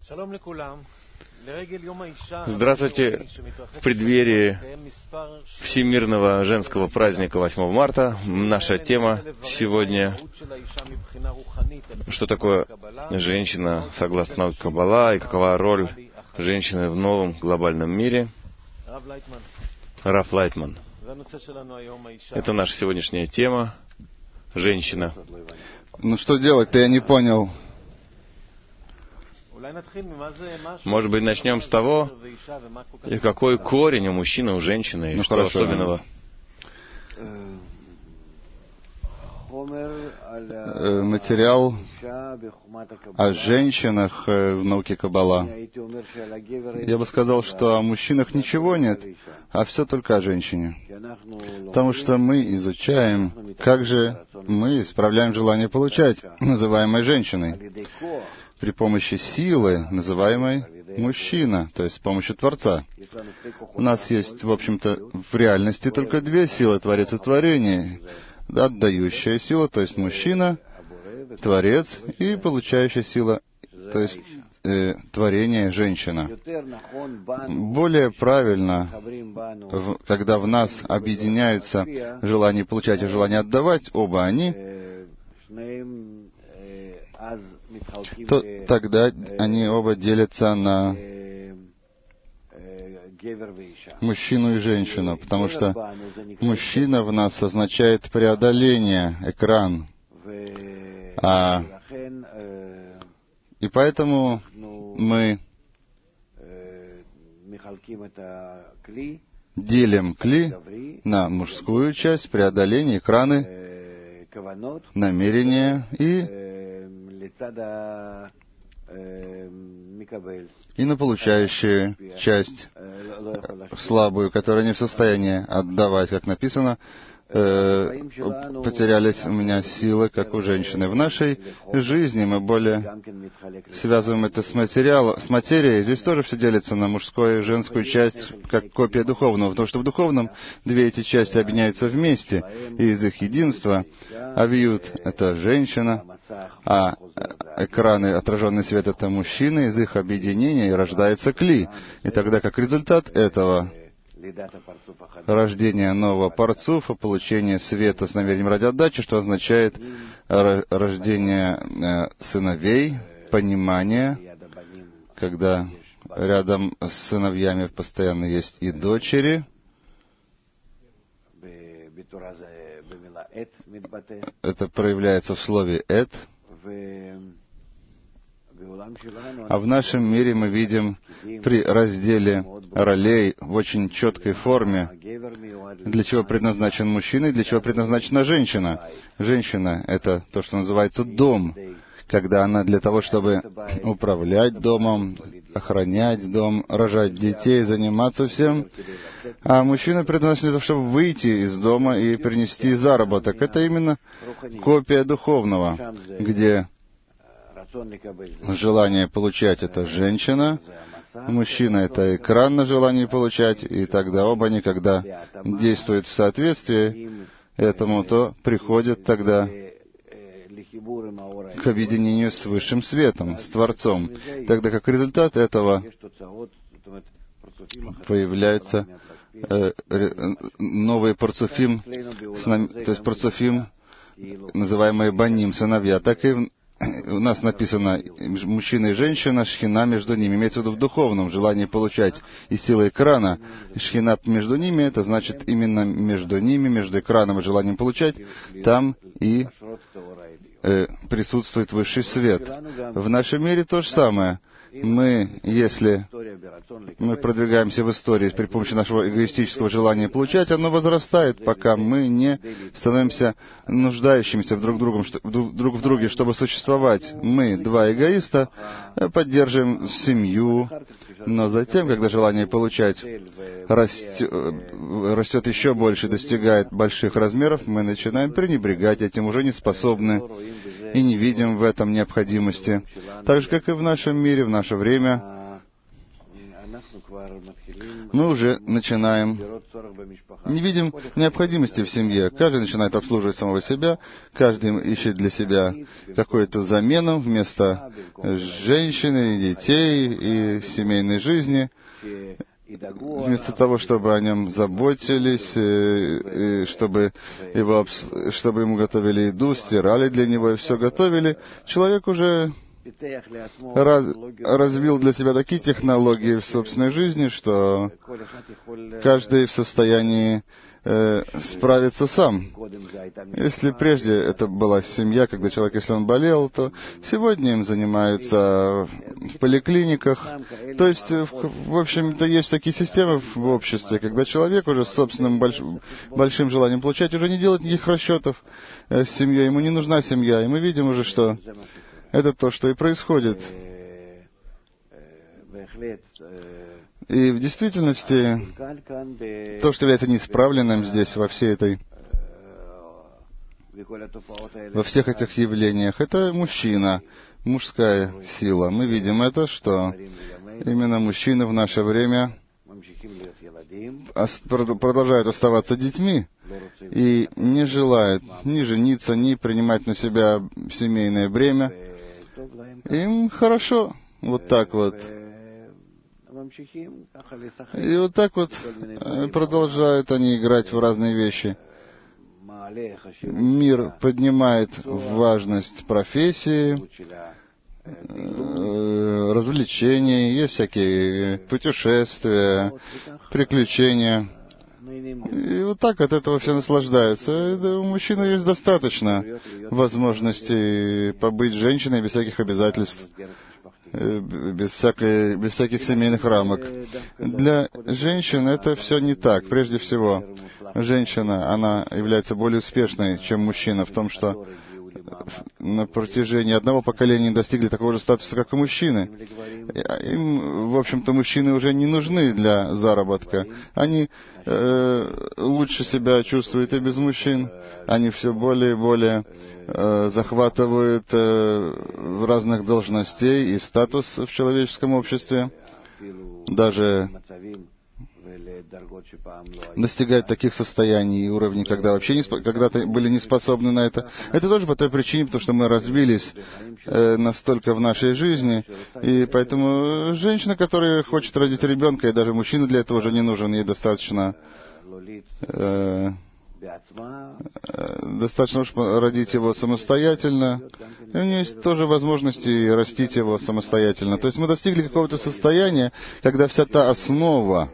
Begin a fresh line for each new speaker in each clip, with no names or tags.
Здравствуйте! В преддверии Всемирного женского праздника 8 марта наша тема сегодня — что такое женщина согласно науке Каббала и какова роль женщины в новом глобальном мире. Раф Лайтман. Это наша сегодняшняя тема — женщина.
Ну что делать-то, я не понял.
Может быть, начнем с того, какой корень у мужчины, у женщины, и что особенного?
Материал о женщинах в науке Каббала. Я бы сказал, что о мужчинах ничего нет, а все только о женщине. Потому что мы изучаем, как же мы исправляем желание получать, называемое женщиной, при помощи силы, называемой мужчина, то есть с помощью Творца. У нас есть, в общем-то, в реальности только две силы, Творец и творение. Отдающая сила, то есть мужчина, Творец, и получающая сила, то есть творение, женщина. Более правильно, когда в нас объединяются желание получать и желание отдавать, оба они, то тогда они оба делятся на мужчину и женщину, потому что мужчина в нас означает преодоление, экран. И поэтому мы делим кли на мужскую часть, преодоление, экраны, намерения и на получающую часть, слабую, которая не в состоянии отдавать, как написано, потерялись у меня силы, как у женщины. В нашей жизни мы более связываем это с материей. Здесь тоже все делится на мужскую и женскую часть, как копия духовного, потому что в духовном две эти части объединяются вместе, и из их единства авиют — это женщина, а экраны, отраженный свет — это мужчина, из их объединения и рождается кли. И тогда, как результат этого рождения нового парцуфа, получение света с намерением ради отдачи, что означает рождение сыновей, понимание, когда рядом с сыновьями постоянно есть и дочери. Это проявляется в слове «эт». А в нашем мире мы видим при разделе ролей в очень четкой форме, для чего предназначен мужчина и для чего предназначена женщина. Женщина — это то, что называется дом, когда она для того, чтобы управлять домом, охранять дом, рожать детей, заниматься всем. А мужчина предназначен для того, чтобы выйти из дома и принести заработок. Это именно копия духовного, где желание получать — это женщина, мужчина — это экран на желание получать, и тогда оба они, когда действуют в соответствии этому, то приходят тогда к объединению с высшим светом, с Творцом. Тогда как результат этого появляются новые парцуфим, то есть парцуфим, называемые баним, сыновья. Так и у нас написано мужчина и женщина, шхина между ними. Имеется в виду в духовном желании получать и силой экрана. Шхина между ними, это значит именно между ними, между экраном и желанием получать, там и присутствует высший свет. В нашем мире то же самое. Если мы продвигаемся в истории при помощи нашего эгоистического желания получать, оно возрастает, пока мы не становимся нуждающимися друг в друге, чтобы существовать. Мы, два эгоиста, поддерживаем семью, но затем, когда желание получать растет еще больше, достигает больших размеров, мы начинаем пренебрегать этим, уже не способны и не видим в этом необходимости. Так же, как и в нашем мире, в наше время, мы уже начинаем, не видим необходимости в семье. Каждый начинает обслуживать самого себя, каждый ищет для себя какую-то замену вместо женщины, детей и семейной жизни. Вместо того, чтобы о нем заботились, чтобы ему готовили еду, стирали для него и все готовили, человек уже развил для себя такие технологии в собственной жизни, что каждый в состоянии справиться сам. Если прежде это была семья, когда человек, если он болел, то сегодня им занимаются в поликлиниках. То есть, в общем-то, есть такие системы в обществе, когда человек уже с собственным большим желанием получать уже не делает никаких расчетов с семьей, ему не нужна семья. И мы видим уже, что это то, что и происходит. И в действительности, то, что является неисправленным здесь, во всех этих явлениях, это мужчина, мужская сила. Мы видим это, что именно мужчины в наше время продолжают оставаться детьми и не желают ни жениться, ни принимать на себя семейное бремя. Им хорошо вот так вот. И вот так вот продолжают они играть в разные вещи. Мир поднимает важность профессии, развлечений, есть всякие путешествия, приключения. И вот так от этого все наслаждаются. У мужчины есть достаточно возможностей побыть женщиной без всяких обязательств, без всяких семейных рамок. Для женщин это все не так. Прежде всего, женщина, она является более успешной, чем мужчина, в том, что на протяжении одного поколения достигли такого же статуса, как и мужчины. Им, в общем-то, мужчины уже не нужны для заработка. Они лучше себя чувствуют и без мужчин. Они все более и более захватывают разных должностей и статус в человеческом обществе. Даже достигать таких состояний и уровней, когда вообще когда-то были не способны на это. Это тоже по той причине, потому что мы развились настолько в нашей жизни, и поэтому женщина, которая хочет родить ребенка, и даже мужчина для этого уже не нужен, ей достаточно уж родить его самостоятельно. И у нее есть тоже возможности растить его самостоятельно. То есть мы достигли какого-то состояния, когда вся та основа,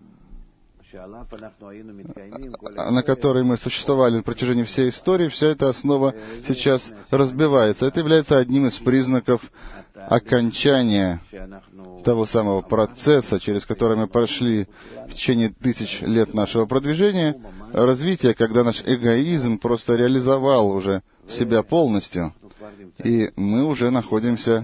на которой мы существовали на протяжении всей истории, вся эта основа сейчас разбивается. Это является одним из признаков окончания того самого процесса, через который мы прошли в течение тысяч лет нашего продвижения, развития, когда наш эгоизм просто реализовал уже себя полностью, и мы уже находимся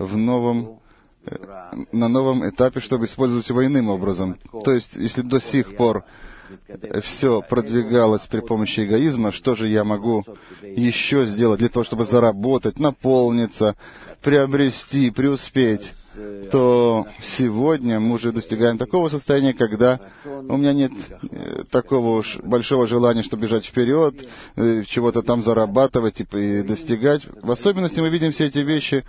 на новом этапе, чтобы использовать его иным образом. То есть, если до сих пор все продвигалось при помощи эгоизма, что же я могу еще сделать для того, чтобы заработать, наполниться, приобрести, преуспеть, то сегодня мы уже достигаем такого состояния, когда у меня нет такого уж большого желания, чтобы бежать вперед, чего-то там зарабатывать и достигать. В особенности мы видим все эти вещи,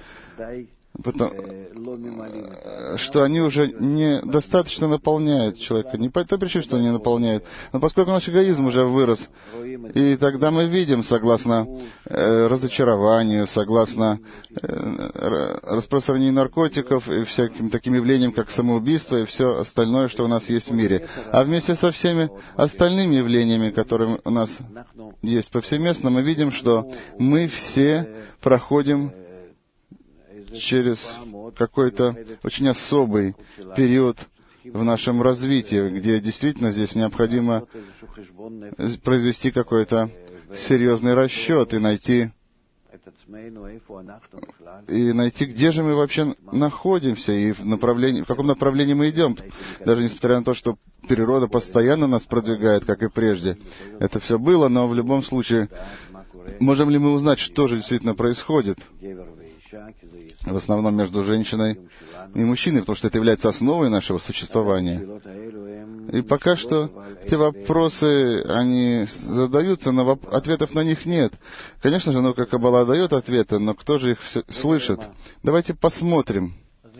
что они уже недостаточно наполняют человека. Не по той причине, что они не наполняют, но поскольку наш эгоизм уже вырос. И тогда мы видим, согласно разочарованию, согласно распространению наркотиков и всяким таким явлениям, как самоубийство и все остальное, что у нас есть в мире. А вместе со всеми остальными явлениями, которые у нас есть повсеместно, мы видим, что мы все проходим через какой-то очень особый период в нашем развитии, где действительно здесь необходимо произвести какой-то серьезный расчет и найти, где же мы вообще находимся и в каком направлении мы идем, даже несмотря на то, что природа постоянно нас продвигает, как и прежде. Это все было, но в любом случае, можем ли мы узнать, что же действительно происходит? в основном между женщиной и мужчиной, потому что это является основой нашего существования. И пока что эти вопросы, они задаются, но ответов на них нет. Конечно же, наука Каббала дает ответы, но кто же их слышит? Давайте посмотрим.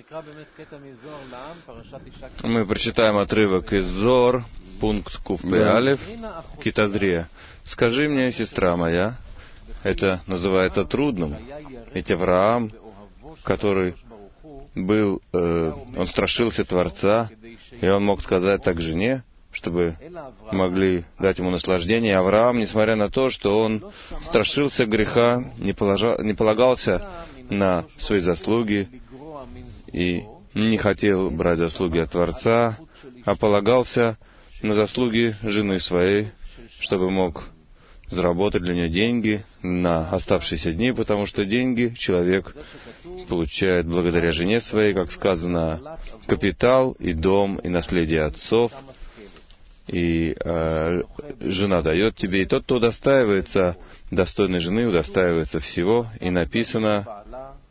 Мы прочитаем отрывок из Зор, пункт Куфпе Алеф, Китазрия. «Скажи мне, сестра моя, это называется трудным, ведь Авраам, который был, он страшился Творца, и он мог сказать так жене, чтобы могли дать ему наслаждение. Авраам, несмотря на то, что он страшился греха, не полагался на свои заслуги и не хотел брать заслуги от Творца, а полагался на заслуги жены своей, чтобы мог заработать для нее деньги на оставшиеся дни, потому что деньги человек получает благодаря жене своей, как сказано, капитал и дом, и наследие отцов, и жена дает тебе, и тот, кто удостаивается достойной жены, удостаивается всего, и написано,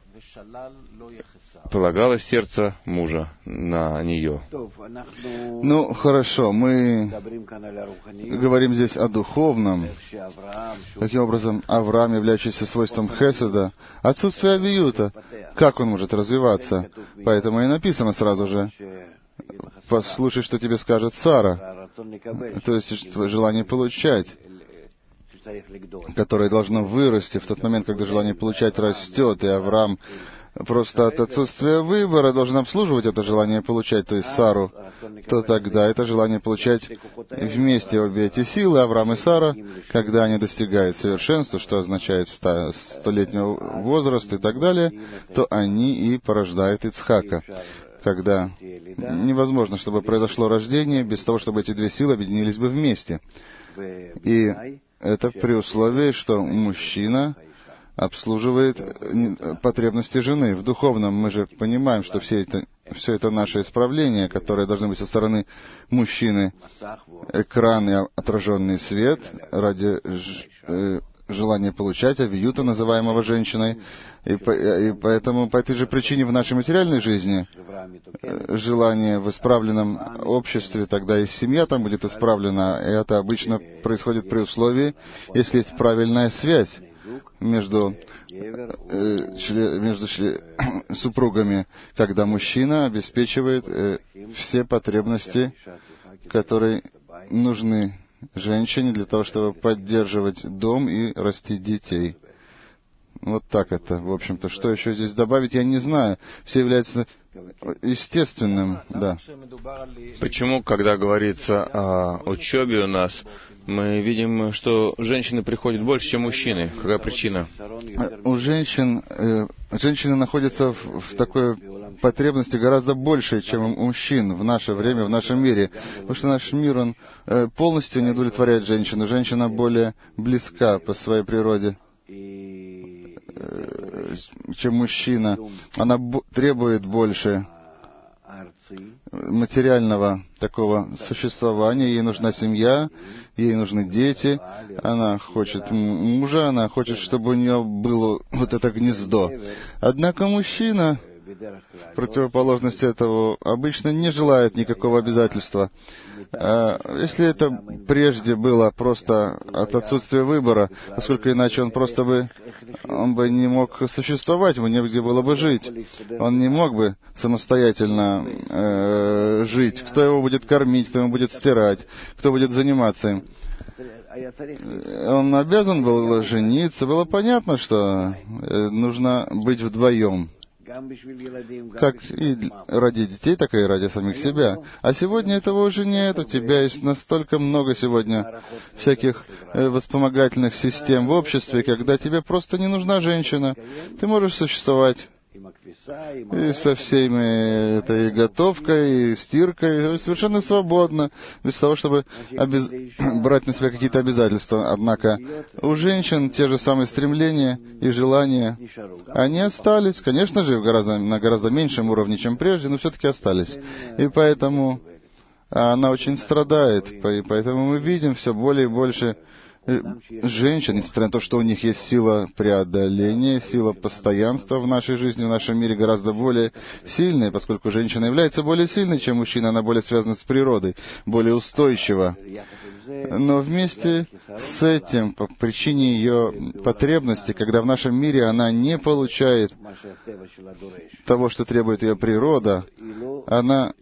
полагалось сердце мужа на нее.
Ну, хорошо, мы говорим здесь о духовном. Таким образом, Авраам, являющийся свойством Хеседа, отсутствие авиюта, как он может развиваться? Поэтому и написано сразу же, послушай, что тебе скажет Сара. То есть, желание получать, которое должно вырасти в тот момент, когда желание получать растет, и Авраам просто от отсутствия выбора должен обслуживать это желание получать, то есть Сару, то тогда это желание получать вместе обе эти силы, Авраам и Сара, когда они достигают совершенства, что означает 100-летнего возраста и так далее, то они и порождают Ицхака, когда невозможно, чтобы произошло рождение без того, чтобы эти две силы объединились бы вместе. И это при условии, что мужчина обслуживает потребности жены. В духовном мы же понимаем, что все это наше исправление, которое должно быть со стороны мужчины. Экран и отраженный свет ради желания получать, авиюта, называемого женщиной. И поэтому по этой же причине в нашей материальной жизни желание в исправленном обществе, тогда и семья там будет исправлена. И это обычно происходит при условии, если есть правильная связь между супругами, когда мужчина обеспечивает все потребности, которые нужны женщине для того, чтобы поддерживать дом и растить детей. Вот так это, в общем-то. Что еще здесь добавить, я не знаю. Все является естественным, да.
Почему, когда говорится о учебе у нас, мы видим, что женщины приходят больше, чем мужчины? Какая причина?
У женщины находятся в такой потребности гораздо больше, чем у мужчин в наше время, в нашем мире. Потому что наш мир, он полностью не удовлетворяет женщину. Женщина более близка по своей природе, чем мужчина. Она требует больше материального такого существования. Ей нужна семья, ей нужны дети. Она хочет мужа, она хочет, чтобы у нее было вот это гнездо. Однако мужчина, в противоположность этого, обычно не желает никакого обязательства. Если это прежде было просто от отсутствия выбора, поскольку иначе он бы не мог существовать, ему негде было бы жить. Он не мог бы самостоятельно жить. Кто его будет кормить, кто ему будет стирать, кто будет заниматься им? Он обязан был жениться. Было понятно, что нужно быть вдвоем. Как и ради детей, так и ради самих себя. А сегодня этого уже нет. У тебя есть настолько много сегодня всяких вспомогательных систем в обществе, когда тебе просто не нужна женщина. Ты можешь существовать и со всеми этой готовкой, и стиркой, совершенно свободно, без того, чтобы брать на себя какие-то обязательства. Однако у женщин те же самые стремления и желания, они остались, конечно же, на гораздо меньшем уровне, чем прежде, но все-таки остались. И поэтому она очень страдает, и поэтому мы видим все более и больше женщин, несмотря на то, что у них есть сила преодоления, сила постоянства в нашей жизни, в нашем мире гораздо более сильная, поскольку женщина является более сильной, чем мужчина, она более связана с природой, более устойчива. Но вместе с этим, по причине ее потребности, когда в нашем мире она не получает того, что требует ее природа, она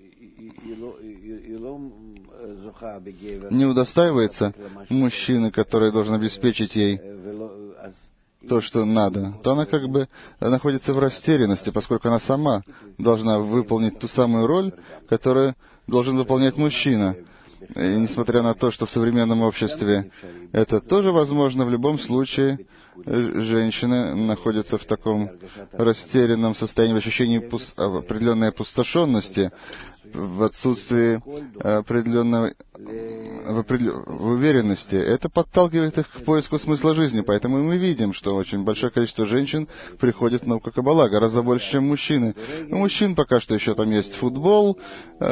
не удостаивается мужчины, который должен обеспечить ей то, что надо, то она как бы находится в растерянности, поскольку она сама должна выполнить ту самую роль, которую должен выполнять мужчина. И несмотря на то, что в современном обществе это тоже возможно, в любом случае женщины находятся в таком растерянном состоянии, в ощущении определенной опустошенности, в отсутствии определенной в уверенности. Это подталкивает их к поиску смысла жизни. Поэтому мы видим, что очень большое количество женщин приходит в науку Каббала, гораздо больше, чем мужчины. У мужчин пока что еще там есть футбол,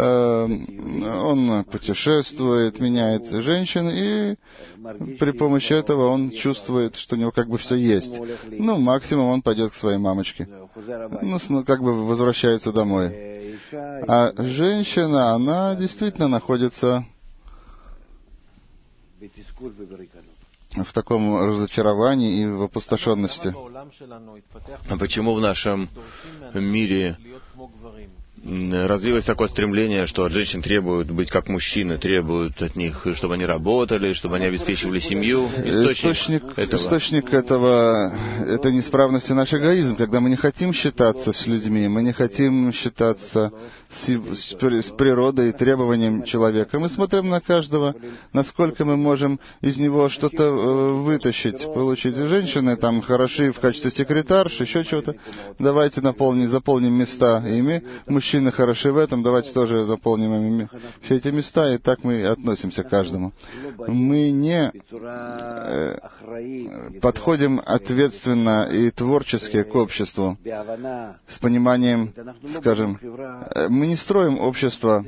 он путешествует, меняет женщин, и при помощи этого он чувствует, что у него как бы все есть. Ну, максимум он пойдет к своей мамочке. Ну, как бы возвращается домой. А женщина, она действительно находится в таком разочаровании и в опустошенности.
А почему в нашем мире развилось такое стремление, что от женщин требуют быть как мужчины, требуют от них, чтобы они работали, чтобы они обеспечивали семью?
Источник этого — это неисправность и наш эгоизм, когда мы не хотим считаться с людьми, мы не хотим считаться с природой и требованием человека. Мы смотрим на каждого, насколько мы можем из него что-то вытащить, получить. Женщины там хороши в качестве секретарш, еще чего-то. Давайте заполним места ими. Мужчины хороши в этом, давайте тоже заполним ими все эти места, и так мы относимся к каждому. Мы не подходим ответственно и творчески к обществу, с пониманием, скажем, мы не строим общество,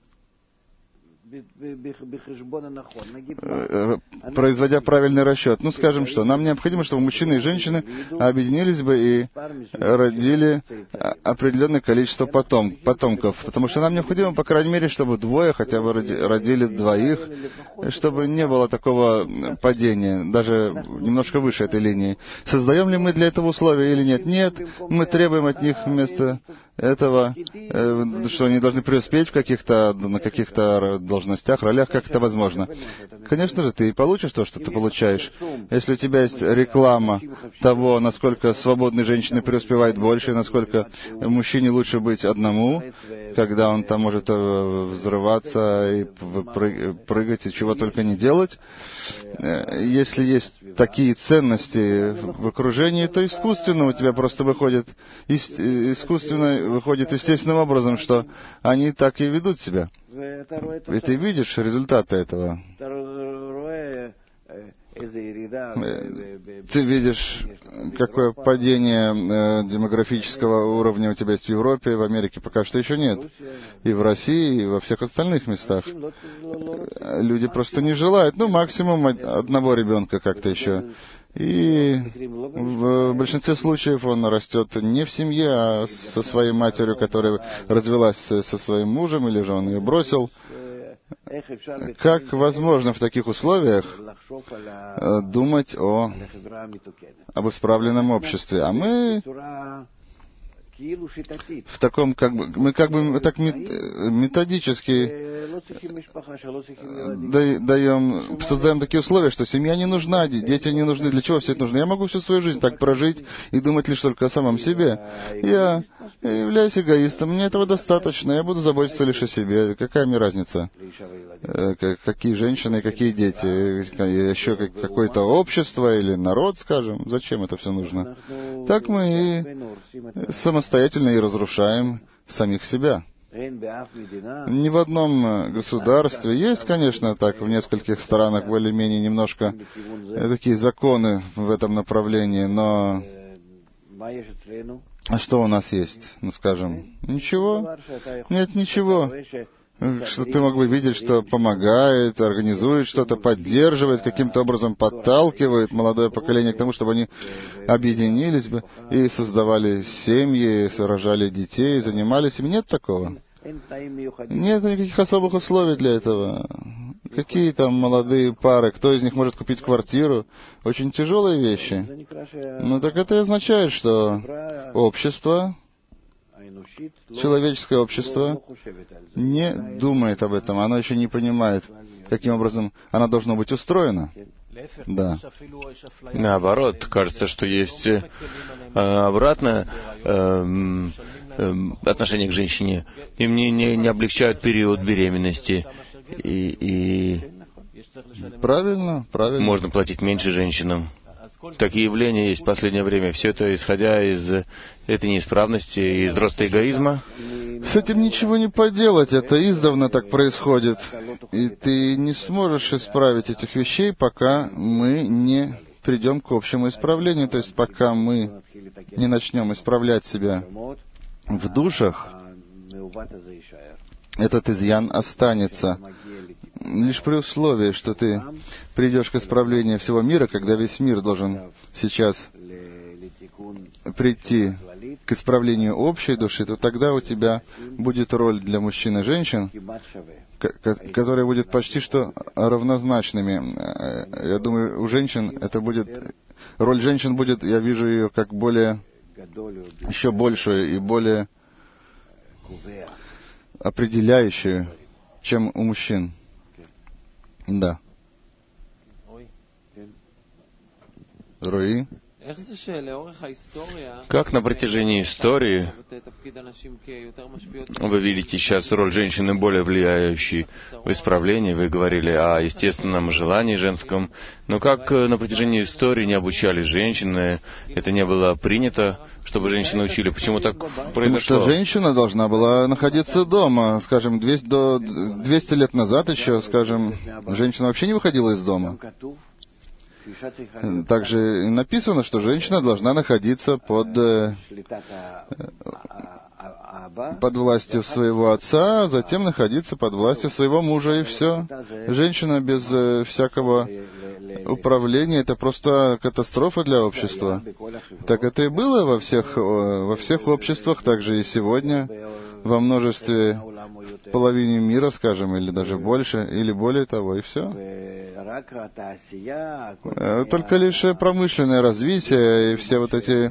производя правильный расчет. Ну, скажем, что нам необходимо, чтобы мужчины и женщины объединились бы и родили определенное количество потомков. Потому что нам необходимо, по крайней мере, чтобы двое хотя бы родили двоих, чтобы не было такого падения, даже немножко выше этой линии. Создаем ли мы для этого условия или нет? Нет. Мы требуем от них вместо этого, что они должны преуспеть на каких-то должностях, ролях, как это возможно. Конечно же, ты получишь то, что ты получаешь. Если у тебя есть реклама того, насколько свободные женщины преуспевают больше, насколько мужчине лучше быть одному, когда он там может взрываться и прыгать, и чего только не делать. Если есть такие ценности в окружении, то искусственно у тебя просто выходит естественным образом, что они так и ведут себя. И ты видишь результаты этого. Ты видишь, какое падение демографического уровня у тебя есть в Европе, в Америке пока что еще нет. И в России, и во всех остальных местах. Люди просто не желают, максимум одного ребенка как-то еще. И в большинстве случаев он растет не в семье, а со своей матерью, которая развелась со своим мужем, или же он ее бросил. Как возможно в таких условиях думать об исправленном обществе? А мы в таком, мы так методически создаем такие условия, что семья не нужна, дети не нужны. Для чего все это нужно? Я могу всю свою жизнь так прожить и думать лишь только о самом себе. Я являюсь эгоистом, мне этого достаточно, я буду заботиться лишь о себе. Какая мне разница? Какие женщины, какие дети? Еще какое-то общество или народ, скажем? Зачем это все нужно? Так мы и самостоятельно и разрушаем самих себя. Ни в одном государстве есть, конечно, так, в нескольких странах более-менее немножко такие законы в этом направлении, но а что у нас есть? Скажем, ничего? Нет, ничего. что ты мог бы видеть, что помогает, организует что-то, поддерживает, каким-то образом подталкивает молодое поколение к тому, чтобы они объединились бы и создавали семьи, рожали детей, занимались им. Нет такого. Нет никаких особых условий для этого. Какие там молодые пары, кто из них может купить квартиру? Очень тяжелые вещи. Ну так это и означает, что общество, человеческое общество не думает об этом, оно еще не понимает, каким образом оно должно быть устроено. Да.
Наоборот, кажется, что есть обратное отношение к женщине. Им не облегчают период беременности. И
правильно.
Можно платить меньше женщинам. Такие явления есть в последнее время. Все это исходя из этой неисправности, из роста эгоизма.
С этим ничего не поделать, это издавна так происходит. И ты не сможешь исправить этих вещей, пока мы не придем к общему исправлению. То есть пока мы не начнем исправлять себя в душах, этот изъян останется. Лишь при условии, что ты придешь к исправлению всего мира, когда весь мир должен сейчас прийти к исправлению общей души, то тогда у тебя будет роль для мужчин и женщин, которая будет почти что равнозначными. Я думаю, у женщин это будет... Роль женщин будет, я вижу ее как более... еще большую и более определяющую, чем у мужчин. Да. Руи?
Как на протяжении истории вы видите сейчас роль женщины более влияющей в исправлении? Вы говорили о естественном желании женском. Но как на протяжении истории не обучали женщины, это не было принято, чтобы женщины учили? Почему так произошло?
Потому что женщина должна была находиться дома. Скажем, 200 лет назад еще, скажем, женщина вообще не выходила из дома. Также написано, что женщина должна находиться под властью своего отца, а затем находиться под властью своего мужа, и все. Женщина без всякого управления — это просто катастрофа для общества. Так это и было во всех обществах, также и сегодня, во множестве, половине мира, скажем, или даже больше, или более того, и все. Только лишь промышленное развитие и все вот эти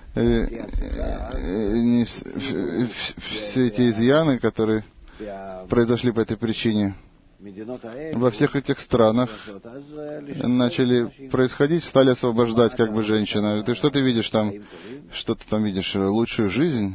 все эти изъяны, которые произошли по этой причине, во всех этих странах начали происходить, стали освобождать как бы женщину. Ты что ты видишь там? Что ты там видишь? Лучшую жизнь?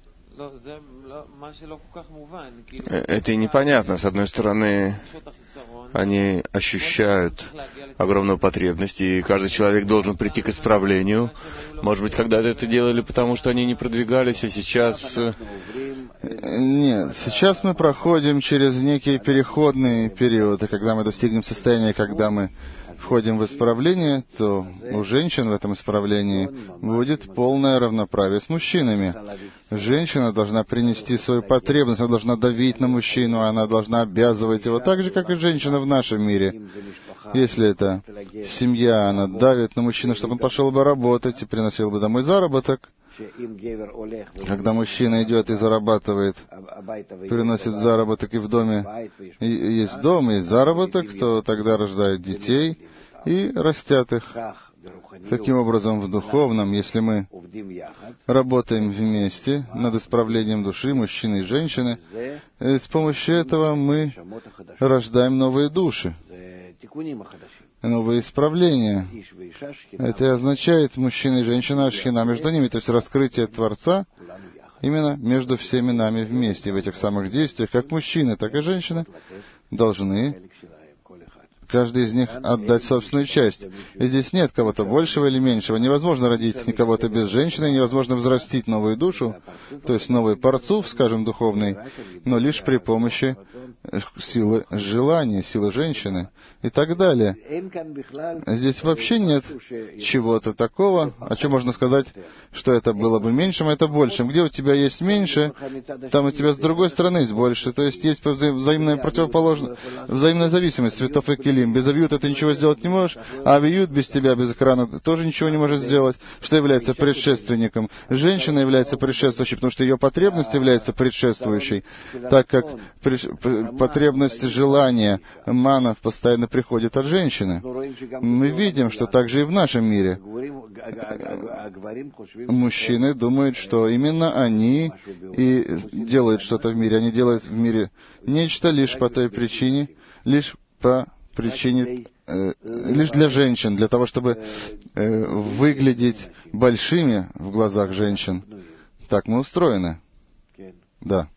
Это и непонятно. С одной стороны, они ощущают огромную потребность, и каждый человек должен прийти к исправлению. Может быть, когда-то это делали, потому что они не продвигались, а сейчас...
Нет, сейчас мы проходим через некие переходные периоды. Когда мы достигнем состояния, когда мы входим в исправление, то у женщин в этом исправлении будет полное равноправие с мужчинами. Женщина должна принести свою потребность, она должна давить на мужчину, она должна обязывать его, так же, как и женщина в нашем мире. Если это семья, она давит на мужчину, чтобы он пошел бы работать и приносил бы домой заработок. Когда мужчина идет и зарабатывает, приносит заработок и в доме, и есть дом, есть заработок, то тогда рождают детей и растят их. Таким образом, в духовном, если мы работаем вместе над исправлением души, мужчины и женщины, с помощью этого мы рождаем новые души, новые исправления. Это и означает мужчина и женщина, шхина между ними, то есть раскрытие Творца именно между всеми нами вместе. В этих самых действиях, как мужчины, так и женщины, должны каждый из них отдать собственную часть. И здесь нет кого-то большего или меньшего. Невозможно родить кого-то без женщины, невозможно взрастить новую душу, то есть новый парцуф, скажем, духовный, но лишь при помощи силы желания, силы женщины и так далее. Здесь вообще нет чего-то такого, о чем можно сказать, что это было бы меньшим, а это большим. Где у тебя есть меньше, там у тебя с другой стороны есть больше. То есть есть взаимная противоположность, взаимная зависимость цветов и килим. Без авиюта ты ничего сделать не можешь, а авиют без тебя, без экрана, тоже ничего не может сделать. Что является предшественником? Женщина является предшествующей, потому что ее потребность является предшествующей, так как потребность желания манов постоянно приходит от женщины. Мы видим, что также и в нашем мире. Мужчины думают, что именно они и делают что-то в мире. Они делают в мире нечто лишь по той причине, лишь для женщин, для того, чтобы выглядеть большими в глазах женщин. Так мы устроены. Да.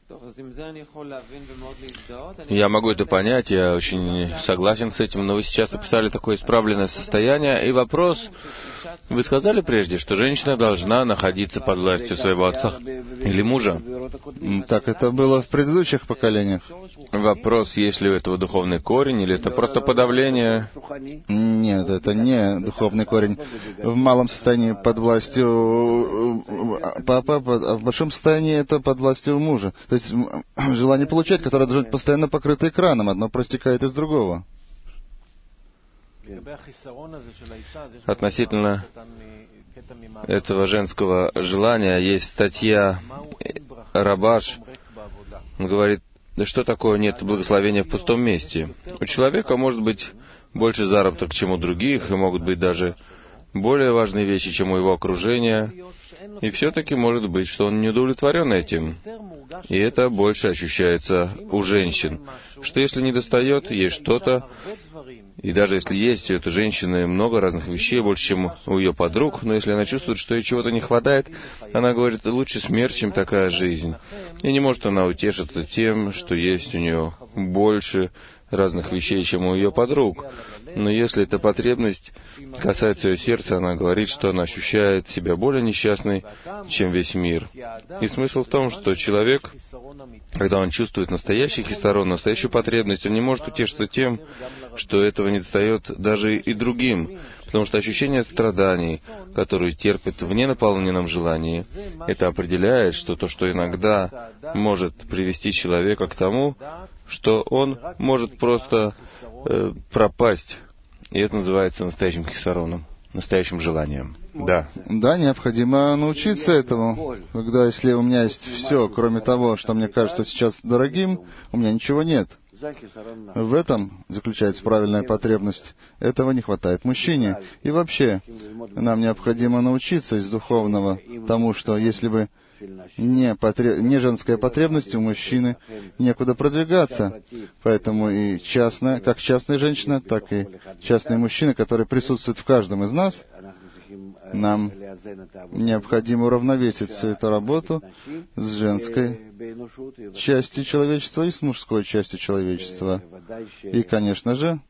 Я могу это понять, я очень согласен с этим, но вы сейчас описали такое исправленное состояние, и вопрос, вы сказали прежде, что женщина должна находиться под властью своего отца или мужа?
Так это было в предыдущих поколениях.
Вопрос, есть ли у этого духовный корень, или это просто подавление?
Нет, это не духовный корень. В малом состоянии под властью папы, а в большом состоянии это под властью мужа. То есть желание получать, которое должно быть постоянно покрыто экраном, одно проистекает из другого.
Относительно этого женского желания есть статья Рабаш. Он говорит, да что такое нет благословения в пустом месте? У человека может быть больше заработок, чем у других, и могут быть даже более важные вещи, чем у его окружения. И все-таки может быть, что он не удовлетворен этим. И это больше ощущается у женщин. Что если недостает, есть что-то, и даже если есть у этой женщины много разных вещей, больше, чем у ее подруг, но если она чувствует, что ей чего-то не хватает, она говорит, лучше смерть, чем такая жизнь. И не может она утешиться тем, что есть у нее больше разных вещей, чем у ее подруг. Но если эта потребность касается ее сердца, она говорит, что она ощущает себя более несчастной, чем весь мир. И смысл в том, что человек, когда он чувствует настоящий хисарон, настоящую потребность, он не может утешиться тем, что этого недостает даже и другим, потому что ощущение страданий, которые терпят в ненаполненном желании, это определяет, что то, что иногда может привести человека к тому, что он может просто пропасть. И это называется настоящим хисароном, настоящим желанием. Да.
Да, необходимо научиться этому. Когда, если у меня есть все, кроме того, что мне кажется сейчас дорогим, у меня ничего нет. В этом заключается правильная потребность. Этого не хватает мужчине. И вообще, нам необходимо научиться из духовного тому, что если бы не женская потребность у мужчины, некуда продвигаться. Поэтому и как частная женщина, так и частные мужчины, которые присутствуют в каждом из нас, нам необходимо уравновесить всю эту работу с женской частью человечества и с мужской частью человечества. И, конечно же,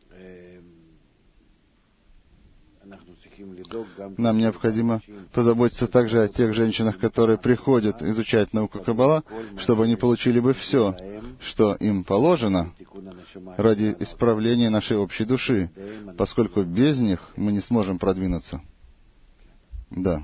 нам необходимо позаботиться также о тех женщинах, которые приходят изучать науку Каббала, чтобы они получили бы все, что им положено, ради исправления нашей общей души, поскольку без них мы не сможем продвинуться. Да.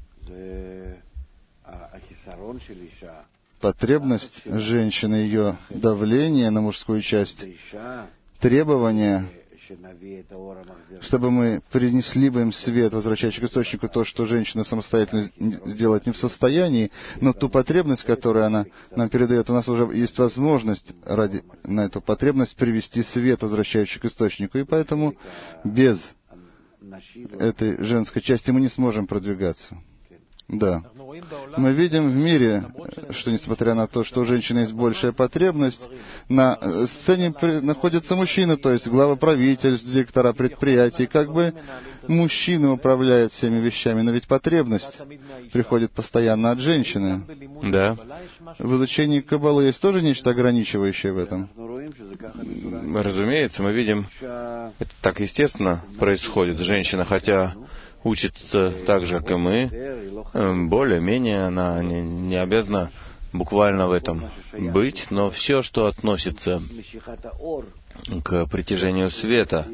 Потребность женщины, ее давление на мужскую часть, требования, чтобы мы принесли бы им свет, возвращающий к источнику то, что женщина самостоятельно сделать не в состоянии, но ту потребность, которую она нам передает, у нас уже есть возможность на эту потребность привести свет, возвращающий к источнику. И поэтому без этой женской части мы не сможем продвигаться. Да. Мы видим в мире, что несмотря на то, что у женщины есть большая потребность, на сцене находятся мужчины, то есть главы правительств, директора предприятий. Как бы мужчины управляют всеми вещами, но ведь потребность приходит постоянно от женщины.
Да.
В изучении Каббалы есть тоже нечто ограничивающее в этом?
Разумеется, мы видим, это так естественно происходит. Женщина, хотя учится так же, как и мы, более-менее она не обязана буквально в этом быть, но все, что относится к притяжению света,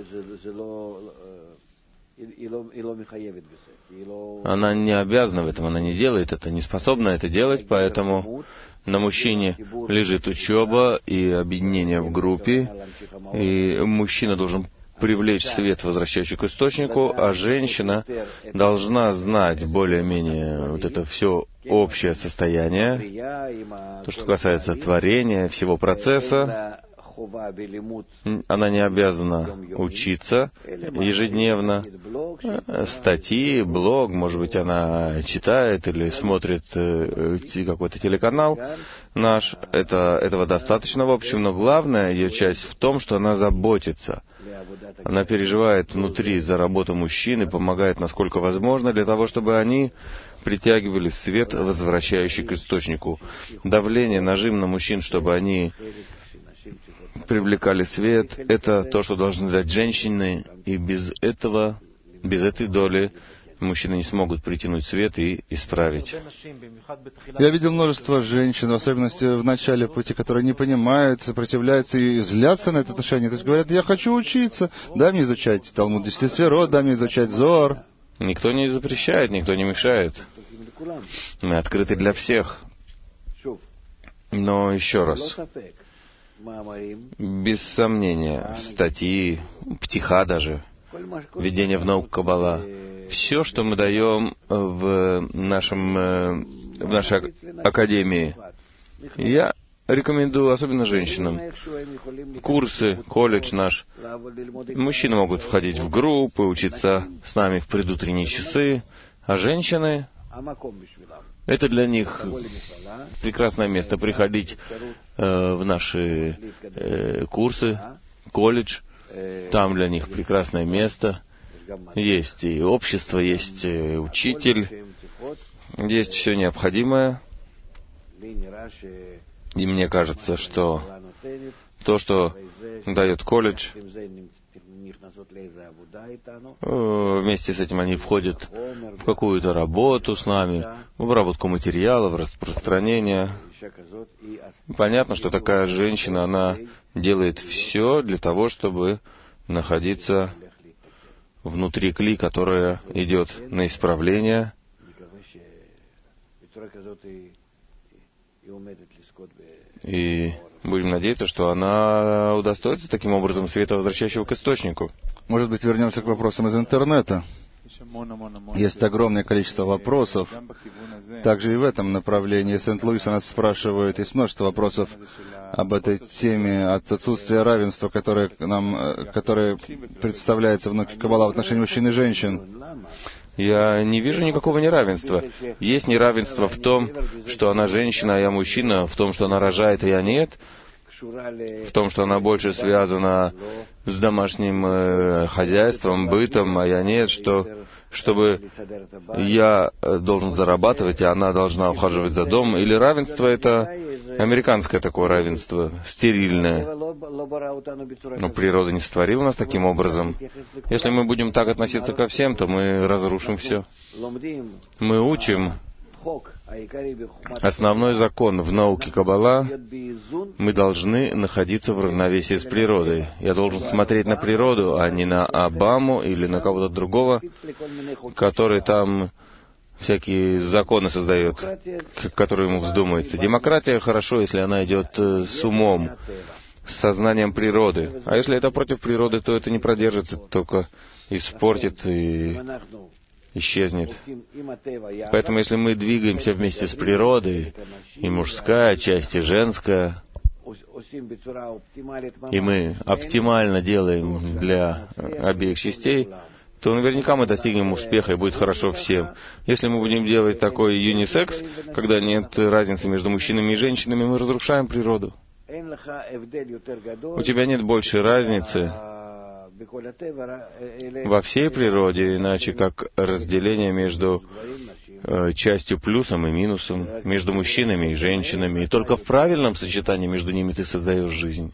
она не обязана в этом, она не делает это, не способна это делать, поэтому на мужчине лежит учеба и объединение в группе, и мужчина должен привлечь свет, возвращающий к источнику, а женщина должна знать более-менее вот это все общее состояние, то, что касается творения, всего процесса. Она не обязана учиться ежедневно. Статьи, блог, может быть, она читает или смотрит какой-то телеканал наш. Этого достаточно, в общем, но главная ее часть в том, что она заботится. Она переживает внутри за работу мужчин и помогает, насколько возможно, для того, чтобы они притягивали свет, возвращающий к источнику. Давление, нажим на мужчин, чтобы они привлекали свет, это то, что должны дать женщины, и без этого, без этой доли мужчины не смогут притянуть свет и исправить.
Я видел множество женщин, в особенности в начале пути, которые не понимают, сопротивляются и злятся на это отношение. То есть говорят, я хочу учиться, дай мне изучать Талмуд 10 сферот, дай мне изучать Зоар.
Никто не запрещает, никто не мешает. Мы открыты для всех. Но еще раз, без сомнения, статьи, птиха даже, введение в науку Каббала, все, что мы даем в нашей академии, я рекомендую, особенно женщинам, курсы, колледж наш. Мужчины могут входить в группы, учиться с нами в предутренние часы, а женщины, это для них прекрасное место приходить в наши курсы, колледж. Там для них прекрасное место. Есть и общество, есть учитель, есть все необходимое. И мне кажется, что то, что дает колледж, вместе с этим они входят в какую-то работу с нами, в обработку материалов, распространение. Понятно, что такая женщина, она делает все для того, чтобы находиться внутри кли, которая идет на исправление. И будем надеяться, что она удостоится таким образом света, возвращающего к источнику.
Может быть, вернемся к вопросам из интернета. Есть огромное количество вопросов. Также и в этом направлении Сент-Луис нас спрашивают, есть множество вопросов об этой теме, от отсутствия равенства, которое представляется в науке Каббала в отношении мужчин и женщин.
Я не вижу никакого неравенства. Есть неравенство в том, что она женщина, а я мужчина, в том, что она рожает, а я нет, в том, что она больше связана с домашним хозяйством, бытом, а я нет, чтобы я должен зарабатывать, а она должна ухаживать за домом. Или равенство — это американское такое равенство, стерильное. Но природа не сотворила нас таким образом. Если мы будем так относиться ко всем, то мы разрушим все. Мы учим основной закон в науке Каббала. Мы должны находиться в равновесии с природой. Я должен смотреть на природу, а не на Обаму или на кого-то другого, который там всякие законы создает, которые ему вздумается. Демократия хорошо, если она идет с умом, с сознанием природы. А если это против природы, то это не продержится, только испортит и исчезнет. Поэтому, если мы двигаемся вместе с природой, и мужская часть, и женская, и мы оптимально делаем для обеих частей, то наверняка мы достигнем успеха, и будет хорошо всем. Если мы будем делать такой юнисекс, когда нет разницы между мужчинами и женщинами, мы разрушаем природу. У тебя нет большей разницы во всей природе, иначе как разделение между частью плюсом и минусом, между мужчинами и женщинами. И только в правильном сочетании между ними ты создаешь жизнь.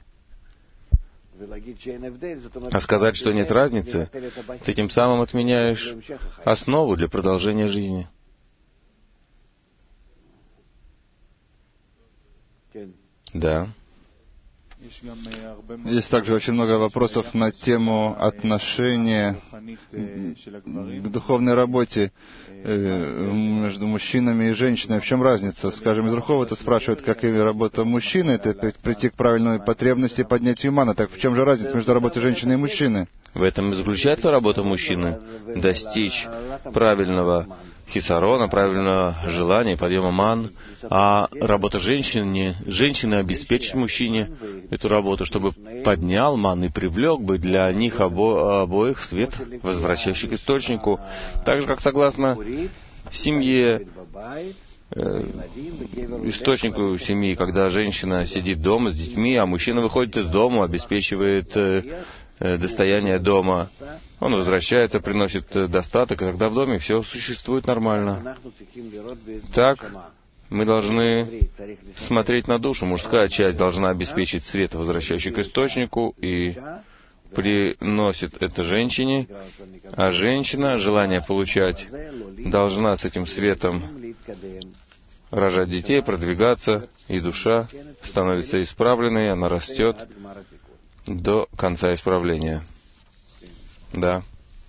А сказать, что нет разницы, ты тем самым отменяешь основу для продолжения жизни. Да.
Есть также очень много вопросов на тему отношения к духовной работе между мужчинами и женщинами. В чем разница? Скажем, из Руховата спрашивают, как и работа мужчины, это прийти к правильной потребности и поднятию мана. Так в чем же разница между работой женщины и мужчины?
В этом и заключается работа мужчины. Достичь правильного хисарона, правильного желания, подъема ман. А работа женщины обеспечить мужчине эту работу, чтобы поднял ман и привлек бы для них обоих свет, возвращающий к источнику. Так же, как согласно семье, источнику семьи, когда женщина сидит дома с детьми, а мужчина выходит из дома, обеспечивает достояние дома. Он возвращается, приносит достаток, и тогда в доме все существует нормально. Так, мы должны смотреть на душу. Мужская часть должна обеспечить свет, возвращающий к источнику, и приносит это женщине, а женщина, желание получать, должна с этим светом рожать детей, продвигаться, и душа становится исправленной, она растет до конца исправления. Да.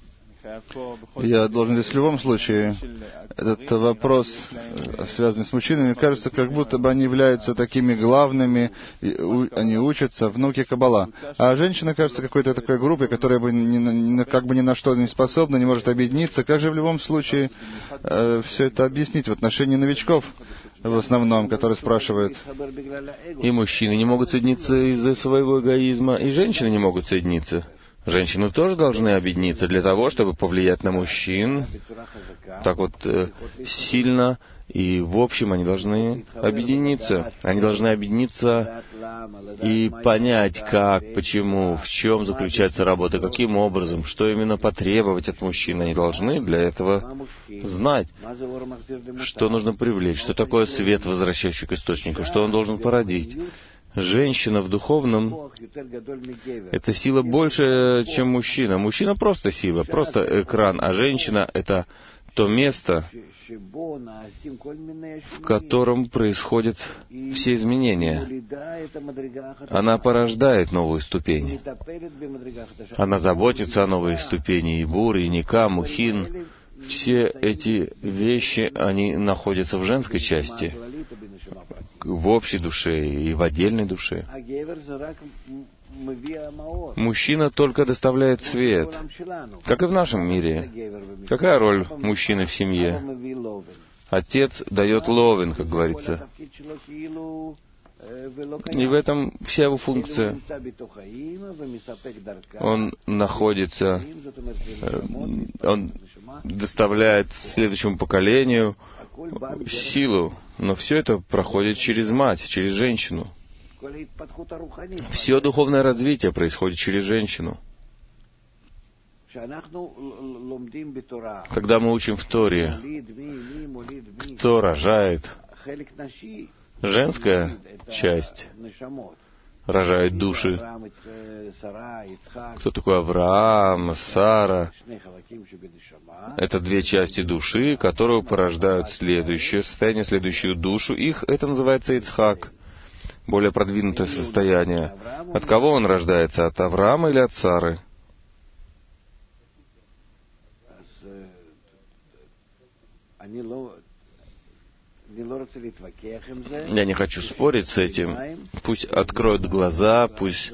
Я должен здесь в любом случае, этот вопрос, связанный с мужчинами, кажется, как будто бы они являются такими главными, они учатся в науке Каббала. А женщина, кажется, какой-то такой группой, которая как бы ни на что не способна, не может объединиться. Как же в любом случае все это объяснить в отношении новичков, в основном, которые спрашивают?
И мужчины не могут соединиться из-за своего эгоизма, и женщины не могут соединиться. Женщины тоже должны объединиться для того, чтобы повлиять на мужчин. Так вот, сильно, и в общем они должны объединиться. Они должны объединиться и понять, как, почему, в чем заключается работа, каким образом, что именно потребовать от мужчин. Они должны для этого знать, что нужно привлечь, что такое свет, возвращающий к источнику, что он должен породить. Женщина в духовном — это сила больше, чем мужчина. Мужчина просто сила, просто экран, а женщина — это то место, в котором происходят все изменения. Она порождает новую ступень. Она заботится о новой ступени. И Бур, и Ника, Мухин. Все эти вещи, они находятся в женской части, в общей душе и в отдельной душе. Мужчина только доставляет свет, как и в нашем мире. Какая роль мужчины в семье? Отец дает ловен, как говорится. И в этом вся его функция. Он находится, он доставляет следующему поколению силу, но все это проходит через мать, через женщину. Все духовное развитие происходит через женщину. Когда мы учим в Торе, кто рожает? Женская часть рожает души. Кто такой Авраам, Сара? Это две части души, которые порождают следующее состояние, следующую душу. Их это называется Ицхак, более продвинутое состояние. От кого он рождается? От Авраама или от Сары? Я не хочу спорить с этим. Пусть откроют глаза, пусть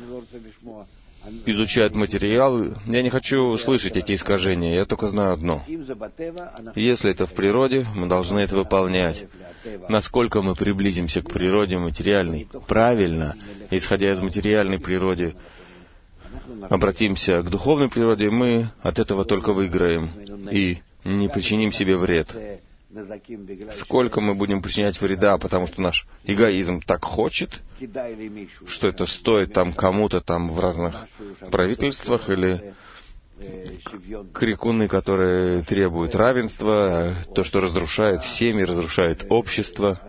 изучают материал. Я не хочу слышать эти искажения. Я только знаю одно. Если это в природе, мы должны это выполнять. Насколько мы приблизимся к природе материальной, правильно, исходя из материальной природы, обратимся к духовной природе, мы от этого только выиграем и не причиним себе вред. Сколько мы будем причинять вреда, потому что наш эгоизм так хочет, что это стоит там кому-то там в разных правительствах, или крикуны, которые требуют равенства, то, что разрушает семьи, разрушает общество.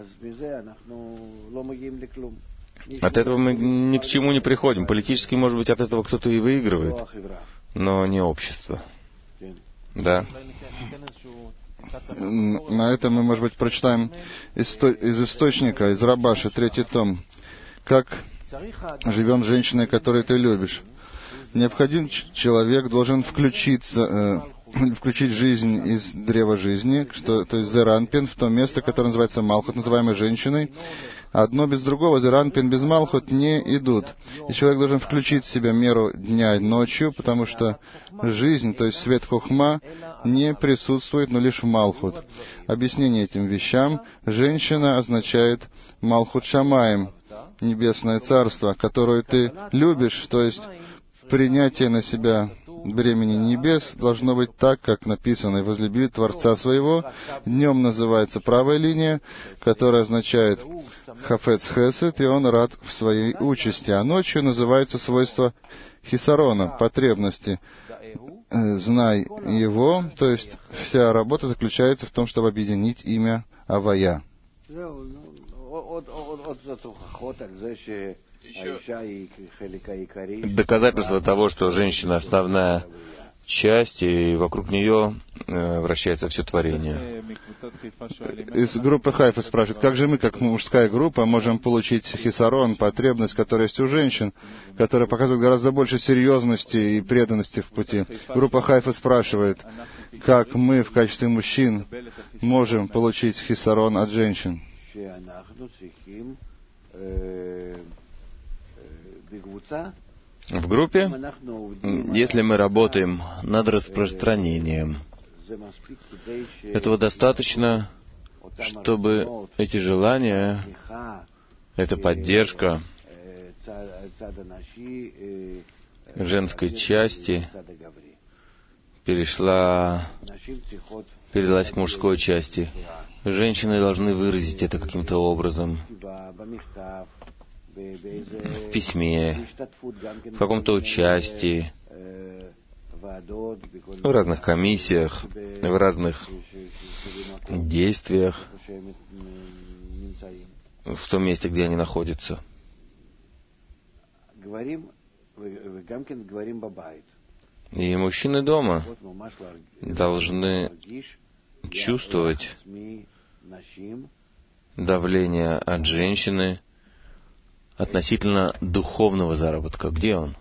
От этого мы ни к чему не приходим. Политически, может быть, от этого кто-то и выигрывает, но не общество. Да.
На этом мы, может быть, прочитаем из источника, из Рабаши, 3 том. Как живем с женщиной, которую ты любишь. Необходим человек должен включить жизнь из древа жизни, то есть Зеранпин, в то место, которое называется Малхут, называемой женщиной. Одно без другого, Зеранпин без Малхут не идут. И человек должен включить в себя меру дня и ночью, потому что жизнь, то есть свет Хохма, не присутствует, но лишь в Малхут. Объяснение этим вещам: женщина означает Малхут Шамаим, небесное царство, которое ты любишь, то есть принятие на себя бремени небес должно быть так, как написано: «Возлюби Творца своего». Днем называется правая линия, которая означает Хафец Хесед, и он рад в своей участи. А ночью называется свойство Хисарона, потребности. Знай его, то есть вся работа заключается в том, чтобы объединить имя Авая.
Доказательство того, что женщина основная часть, и вокруг нее вращается все творение.
Из группы Хайфа спрашивают, как же мы, как мужская группа, можем получить хисарон, потребность, которая есть у женщин, которая показывает гораздо больше серьезности и преданности в пути. Группа Хайфа спрашивает, как мы в качестве мужчин можем получить хисарон от женщин.
В группе, если мы работаем над распространением, этого достаточно, чтобы эти желания, эта поддержка женской части передалась к мужской части. Женщины должны выразить это каким-то образом. В письме, в каком-то участии, в разных комиссиях, в разных действиях, в том месте, где они находятся. И мужчины дома должны чувствовать давление от женщины относительно духовного заработка. Где он?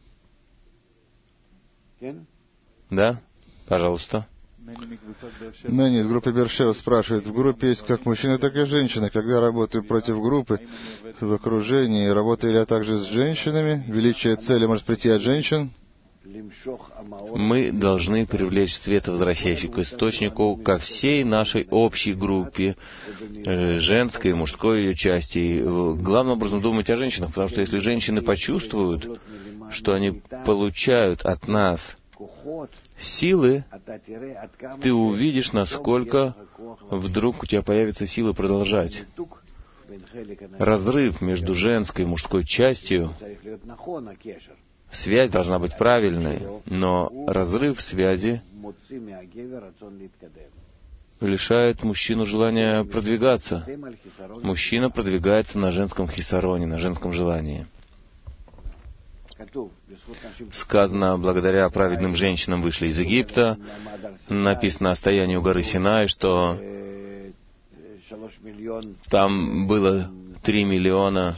Да? Пожалуйста.
Мэнни из группы Бершева спрашивает, в группе есть как мужчины, так и женщины. Когда я работаю против группы, в окружении, работаю ли я также с женщинами? Величие цели может прийти от женщин?
Мы должны привлечь свет, возвращающий к источнику, ко всей нашей общей группе, женской и мужской ее части. И главным образом думать о женщинах, потому что если женщины почувствуют, что они получают от нас силы, ты увидишь, насколько вдруг у тебя появится сила продолжать. Разрыв между женской и мужской частью, связь должна быть правильной, но разрыв связи лишает мужчину желания продвигаться. Мужчина продвигается на женском хисароне, на женском желании. Сказано, благодаря праведным женщинам вышли из Египта. Написано о стоянии у горы Синай, что там было 3 миллиона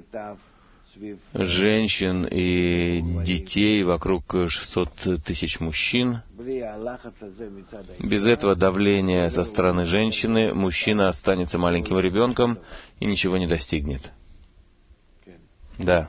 женщин и детей, вокруг 600 тысяч мужчин. Без этого давления со стороны женщины мужчина останется маленьким ребенком и ничего не достигнет. Да.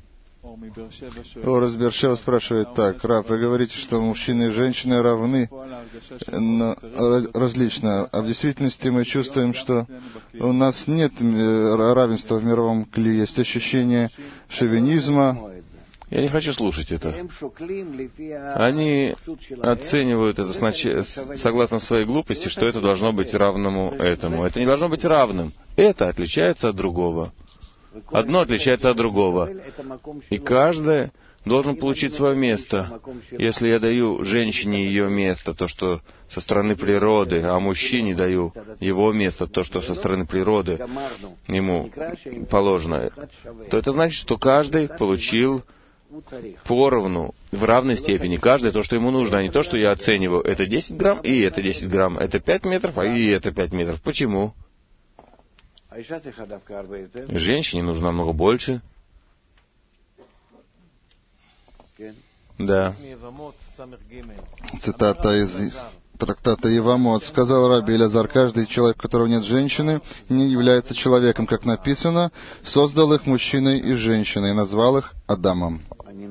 Орес Бершева спрашивает так. Рав, вы говорите, что мужчины и женщины равны, но различно. А в действительности мы чувствуем, что у нас нет равенства в мировом клее. Есть ощущение шовинизма.
Я не хочу слушать это. Они оценивают это согласно своей глупости, что это должно быть равному этому. Это не должно быть равным. Это отличается от другого. Одно отличается от другого. И каждый должен получить свое место. Если я даю женщине ее место, то, что со стороны природы, а мужчине даю его место, то, что со стороны природы ему положено, то это значит, что каждый получил поровну, в равной степени, каждый то, что ему нужно, а не то, что я оцениваю, это 10 грамм, и это 10 грамм, это 5 метров, а и это 5 метров. Почему? Женщине нужно намного больше. Да.
Цитата из трактата Евамот. Сказал Раби Элиазар: каждый человек, у которого нет женщины, не является человеком, как написано, создал их мужчиной и женщиной, и назвал их Адамом.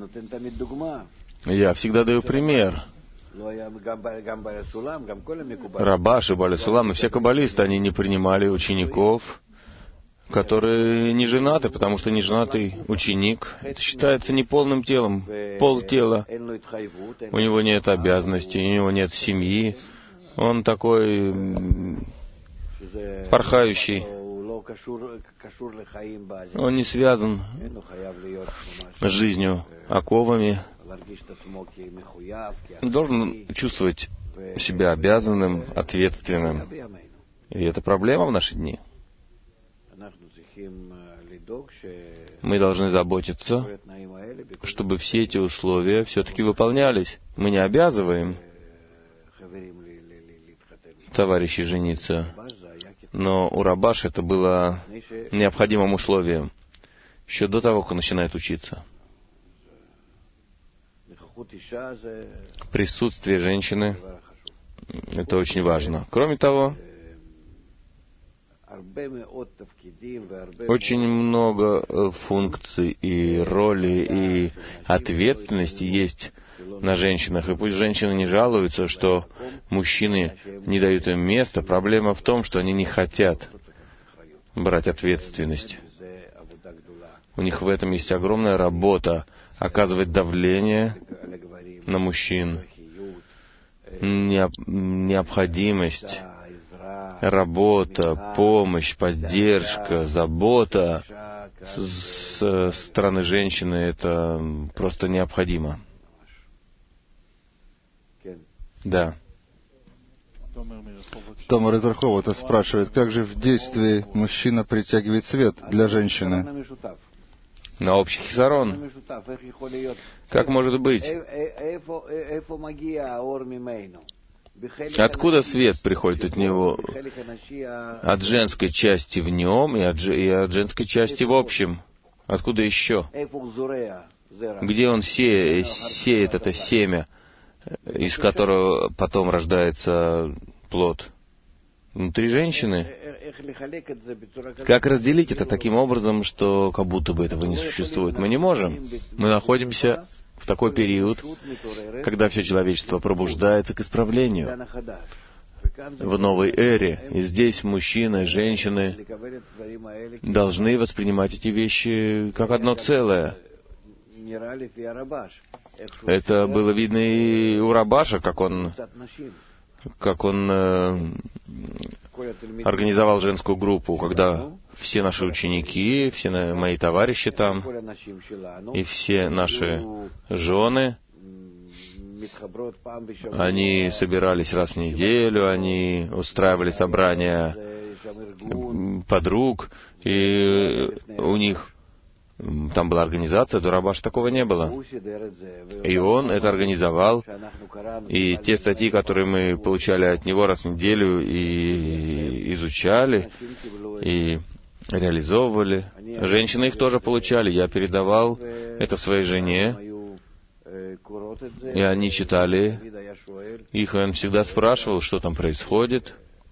Я всегда даю пример. Рабаш и Бааль Сулам и все каббалисты, они не принимали учеников, которые не женаты, потому что неженатый ученик, это считается неполным телом, полтела. У него нет обязанностей, у него нет семьи. Он такой порхающий. Он не связан с жизнью оковами. Он должен чувствовать себя обязанным, ответственным. И это проблема в наши дни. Мы должны заботиться, чтобы все эти условия все-таки выполнялись. Мы не обязываем товарищей жениться, но у Рабаша это было необходимым условием еще до того, как он начинает учиться. Присутствие женщины — это очень важно. Кроме того, очень много функций и ролей, и ответственности есть на женщинах. И пусть женщины не жалуются, что мужчины не дают им места. Проблема в том, что они не хотят брать ответственность. У них в этом есть огромная работа — оказывать давление на мужчин, необходимость, работа, помощь, поддержка, забота со стороны женщины — это просто необходимо. Да.
Томар из Раховата спрашивает, как же в действии мужчина притягивает свет для женщины?
На общий хисарон. Как может быть? Откуда свет приходит от него? От женской части в нем и от женской части в общем. Откуда еще? Где он сеет это семя, из которого потом рождается плод? Внутри женщины. Как разделить это таким образом, что как будто бы этого не существует? Мы не можем. Мы находимся в такой период, когда все человечество пробуждается к исправлению в новой эре. И здесь мужчины, женщины должны воспринимать эти вещи как одно целое. Это было видно и у Рабаша, как он организовал женскую группу, когда все наши ученики, все мои товарищи там, и все наши жены, они собирались раз в неделю, они устраивали собрания подруг, и у них там была организация, до Рабаша такого не было. И он это организовал. И те статьи, которые мы получали от него раз в неделю и изучали, и реализовывали, женщины их тоже получали. Я передавал это своей жене, и они читали их, и он всегда спрашивал, что там происходит.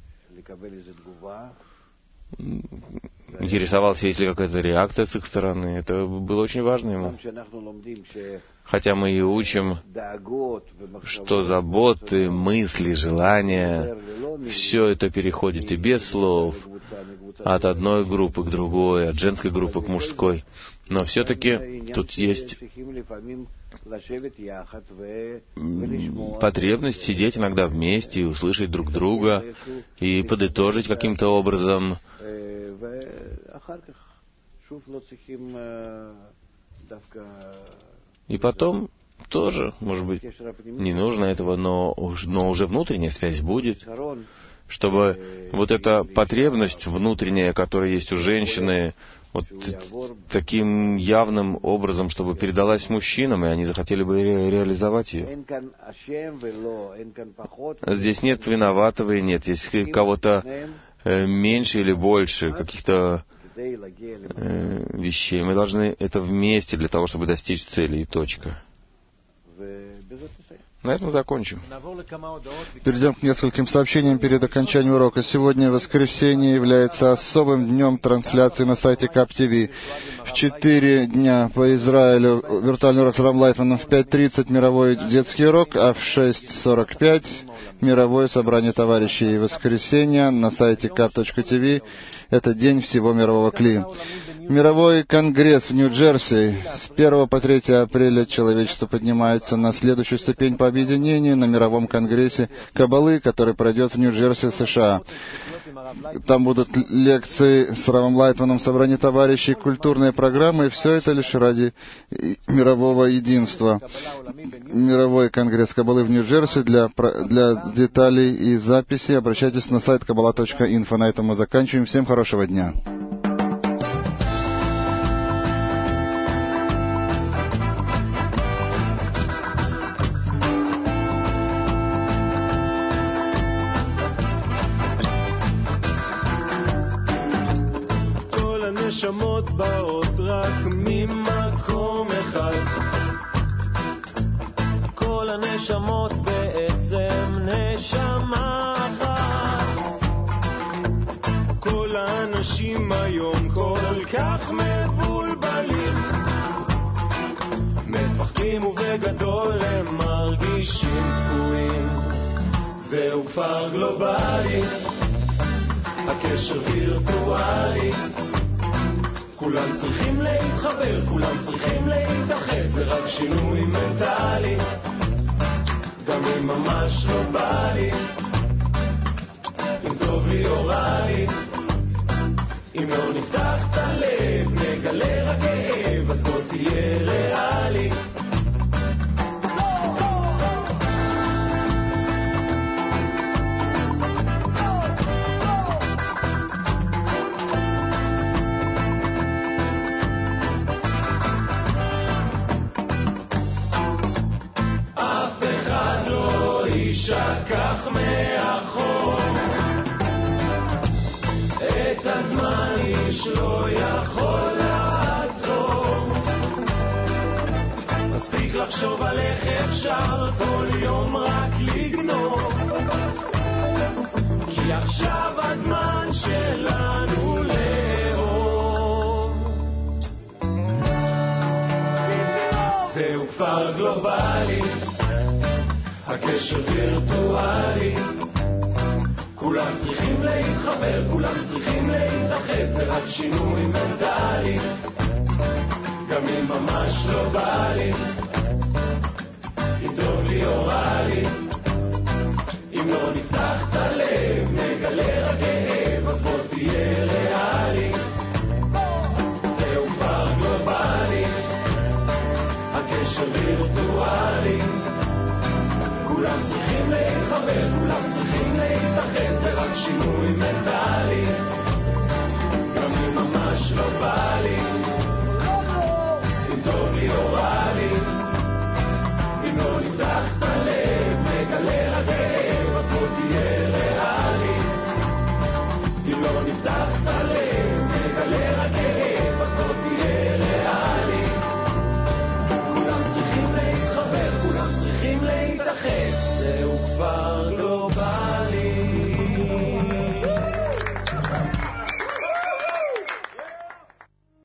Интересовался, есть ли какая-то реакция с их стороны. Это было очень важно ему. Хотя мы и учим, что заботы, мысли, желания, все это переходит и без слов, от одной группы к другой, от женской группы к мужской. Но все-таки тут есть потребность сидеть иногда вместе и услышать друг друга, и подытожить каким-то образом. И потом тоже, может быть, не нужно этого, но уже внутренняя связь будет, чтобы вот эта потребность внутренняя, которая есть у женщины, вот таким явным образом, чтобы передалась мужчинам, и они захотели бы реализовать ее. Здесь нет виноватого и нет. Есть кого-то меньше или больше, каких-то вещей. Мы должны это вместе для того, чтобы достичь цели, и точка. На этом закончим.
Перейдем к нескольким сообщениям перед окончанием урока. Сегодня воскресенье является особым днем трансляции на сайте КАП-ТВ. В 4 дня по Израилю виртуальный урок с Равом Лайтманом, в 5:30 мировой детский урок, а в 6:45 мировое собрание товарищей. Воскресенье на сайте КАП.ТВ. Это день всего мирового КЛИ. Мировой конгресс в Нью-Джерси. С 1 по 3 апреля человечество поднимается на следующую ступень по объединению на мировом конгрессе Каббалы, который пройдет в Нью-Джерси, США. Там будут лекции с Равом Лайтманом, собрание товарищей, культурные программы, и все это лишь ради мирового единства. Мировой конгресс Каббалы в Нью-Джерси. Для деталей и записи обращайтесь на сайт kabbalah.info. На этом мы заканчиваем. Всем хорошего дня.
נשמות באות רק ממקום אחד. כל הנשמות בעצם נשמה אחת. כל האנשים היום כל כך מבולבלים, מפחדים ובגדול הם מרגישים תקועים. זהו כפר גלובלי, הקשר וירטואלי. כולם צריכים להתחבר, כולם צריכים להתאחד, זה רק שינוי מנטלי, גם אם ממש לא בא לי, אם טוב לי או רע לי, אם לא נפתח את הלב, נגלה רק כאב, אז בוא תהיה ריאלי. שכח מאחור את הזמן, איש לא יכול לעצור. מספיק לחשוב על איך אפשר כל יום רק לגנוב, כי עכשיו הזמן שלנו לאהוב. זהו כפר גלובלי, הקשר וירטואלי. כולם צריכים להתחבר, כולם צריכים להתאחד, זה רק שינוי מנטלי, גם אם ממש לא בא לי, אם טוב לי או רע לי, אם לא נפתח את הלב, נגלה רק כאב, אז בוא תהיה ריאלי. זהו כפר גלובלי, הקשר וירטואלי. כולם צריכים להתחבר, כולם צריכים להתאחד, זה רק שינוי מנטלי.